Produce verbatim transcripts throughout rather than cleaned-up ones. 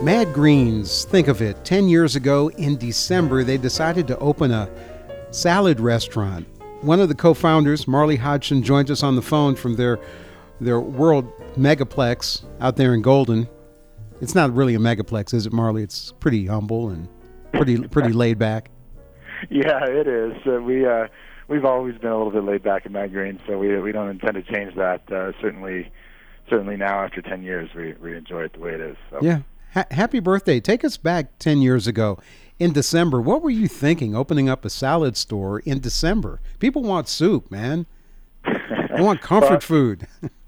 Mad Greens, think of it. Ten years ago in December, they decided to open a salad restaurant. One of the co-founders, Marley Hodgson, joins us on the phone from their their world megaplex out there in Golden. It's not really a megaplex, is it, Marley? It's pretty humble and pretty pretty laid back. Yeah, it is. Uh, we uh, we've always been a little bit laid back in Mad Greens, so we we don't intend to change that. Uh, certainly, certainly now after ten years, we we enjoy it the way it is. So. Yeah. Ha- happy birthday. Take us back ten years ago in December. What were you thinking opening up a salad store in December? People want soup, man. They want comfort well, food.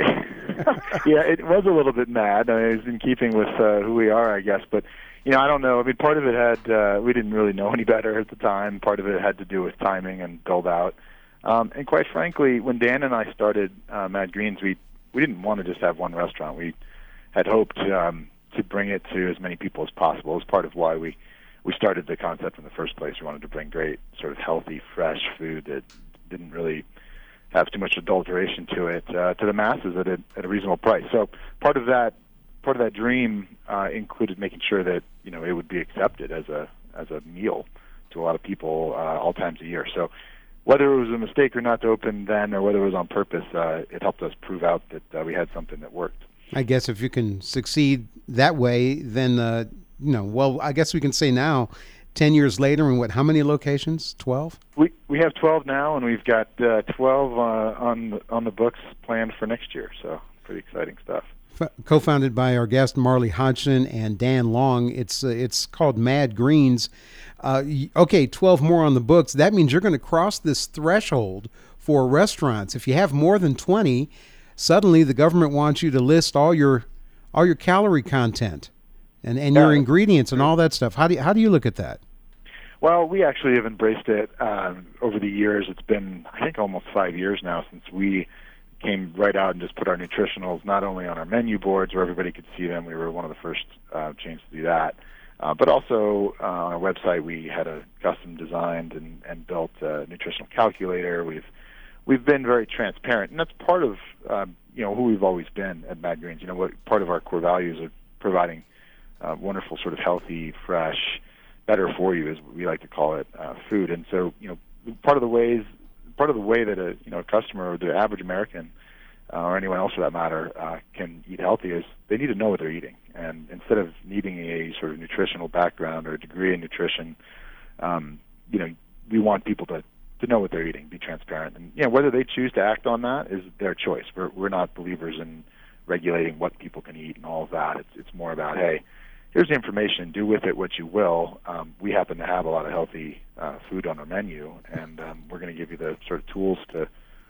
Yeah, it was a little bit mad. I mean, it was in keeping with uh, who we are, I guess. But, you know, I don't know. I mean, part of it had, uh, we didn't really know any better at the time. Part of it had to do with timing and build out. Um, and quite frankly, when Dan and I started uh, Mad Greens, we, we didn't want to just have one restaurant. We had hoped um, to bring it to as many people as possible. It was part of why we, we started the concept in the first place. We wanted to bring great, sort of healthy, fresh food that didn't really have too much adulteration to it uh, to the masses at a, at a reasonable price. So part of that part of that dream uh, included making sure that you know it would be accepted as a as a meal to a lot of people uh, all times a year. So whether it was a mistake or not to open then, or whether it was on purpose, uh, it helped us prove out that uh, we had something that worked. I guess if you can succeed that way, then uh, you know. Well, I guess we can say now, ten years later, and what? How many locations? Twelve. We we have twelve now, and we've got uh, twelve uh, on the, on the books planned for next year. So pretty exciting stuff. F- co-founded by our guest Marley Hodgson and Dan Long. It's uh, it's called Mad Greens. Uh, okay, twelve more on the books. That means you're going to cross this threshold for restaurants. If you have more than twenty, suddenly the government wants you to list all your all your calorie content and, and your Yeah. ingredients and all that stuff. How do you, how do you look at that? Well, we actually have embraced it um, over the years. It's been, I think, almost five years now since we came right out and just put our nutritionals not only on our menu boards where everybody could see them. We were one of the first uh, chains to do that. Uh, but also uh, on our website, we had a custom designed and, and built uh, nutritional calculator. We've we've been very transparent, and that's part of um, you know who we've always been at Mad Greens. You know, what part of our core values are providing uh, wonderful, sort of healthy, fresh, better for you, as we like to call it, uh, food. And so, you know, part of the ways, part of the way that a you know a customer or the average American uh, or anyone else for that matter uh, can eat healthy is they need to know what they're eating. And instead of needing a sort of nutritional background or a degree in nutrition, um, you know, we want people to to know what they're eating, be transparent, and you know whether they choose to act on that is their choice. We're we're not believers in regulating what people can eat and all of that. It's it's more about, hey, here's the information. Do with it what you will. Um, we happen to have a lot of healthy uh, food on our menu, and um, we're going to give you the sort of tools to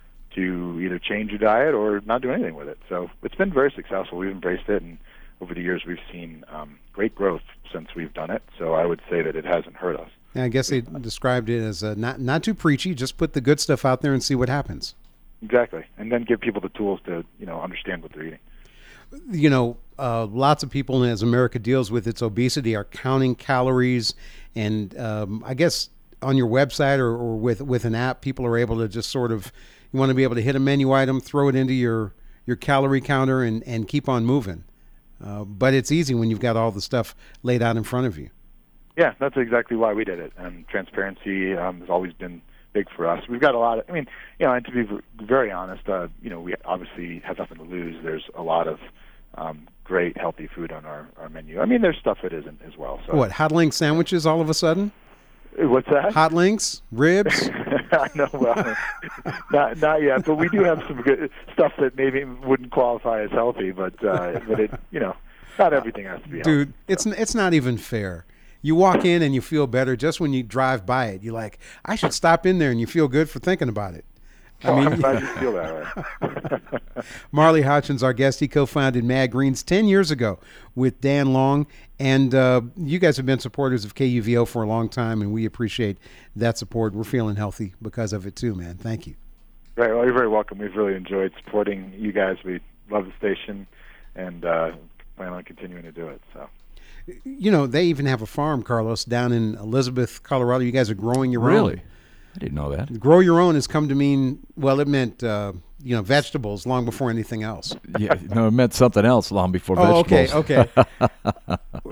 to either change your diet or not do anything with it. So it's been very successful. We've embraced it, and over the years we've seen um, great growth since we've done it. So I would say that it hasn't hurt us. Yeah, I guess they described it as uh, not not too preachy. Just put the good stuff out there and see what happens. Exactly, and then give people the tools to you know understand what they're eating. You know, uh, lots of people, as America deals with its obesity, are counting calories. And um, I guess on your website or, or with, with an app, people are able to just sort of, you want to be able to hit a menu item, throw it into your, your calorie counter and, and keep on moving. Uh, but it's easy when you've got all the stuff laid out in front of you. Yeah, that's exactly why we did it. And transparency um, has always been big for us. We've got a lot of, I mean, you know, and to be very honest, uh, you know, we obviously have nothing to lose. There's a lot of um, great, healthy food on our, our menu. I mean, there's stuff that isn't as well. So. What, hot link sandwiches all of a sudden? What's that? Hot links, ribs? No, well, not not yet. But we do have some good stuff that maybe wouldn't qualify as healthy. But uh, but it, you know, not everything has to be healthy. Dude, So. it's it's not even fair. You walk in and you feel better just when you drive by it. You're like, I should stop in there, and you feel good for thinking about it. I Oh, mean, I'm glad you feel that way. Marley Hodgson's our guest. He co-founded Mad Greens ten years ago with Dan Long. And uh, you guys have been supporters of K U V O for a long time, and we appreciate that support. We're feeling healthy because of it too, man. Thank you. Right. Well, you're very welcome. We've really enjoyed supporting you guys. We love the station and uh, plan on continuing to do it. So. You know, they even have a farm, Carlos, down in Elizabeth, Colorado. You guys are growing your Really? own. Really? I didn't know that. Grow your own has come to mean, well, it meant, uh, you know, vegetables long before anything else. Yeah, no, it meant something else long before Oh, vegetables. okay, okay.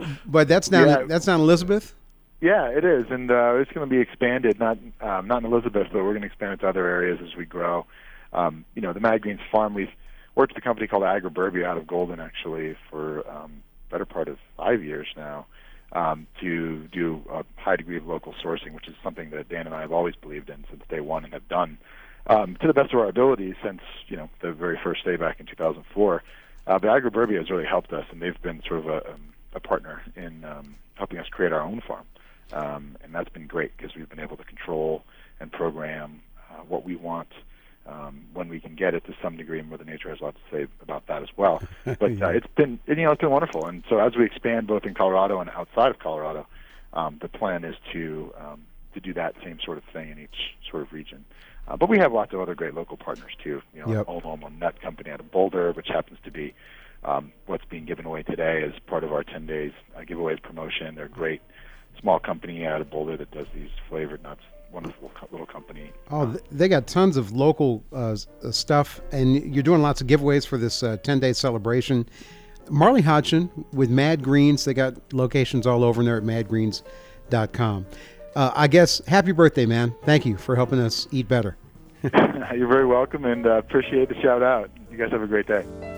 but that's down Yeah. that's down Elizabeth. Yeah, it is, and uh, it's going to be expanded. Not um, not in Elizabeth, but we're going to expand it to other areas as we grow. Um, you know, the Mad Greens farm. We've worked with a company called Agriburbia out of Golden, actually, for um, better part of five years now, um, to do a high degree of local sourcing, which is something that Dan and I have always believed in since day one and have done um, to the best of our ability since you know the very first day back in two thousand four. Uh, but Agriburbia has really helped us, and they've been sort of a, a partner in um, helping us create our own farm. Um, and that's been great because we've been able to control and program uh, what we want um, when we can get it to some degree. And Mother Nature has a lot to say about that as well. But Yeah. uh, it's been, you know, it's been wonderful. And so as we expand both in Colorado and outside of Colorado, um, the plan is to um, to do that same sort of thing in each sort of region. Uh, but we have lots of other great local partners too. You know, Yep. Old Home Nut Company out of Boulder, which happens to be um, what's being given away today as part of our ten days uh, giveaways promotion. They're great. Small company out of Boulder that does these flavored nuts. Wonderful co- little company. Oh, th- they got tons of local uh, s- uh, stuff, and you're doing lots of giveaways for this uh, ten-day celebration. Marley Hodgson with Mad Greens. They got locations all over, and they're at mad greens dot com. Uh, I guess, happy birthday, man. Thank you for helping us eat better. You're very welcome, and uh, appreciate the shout out. You guys have a great day.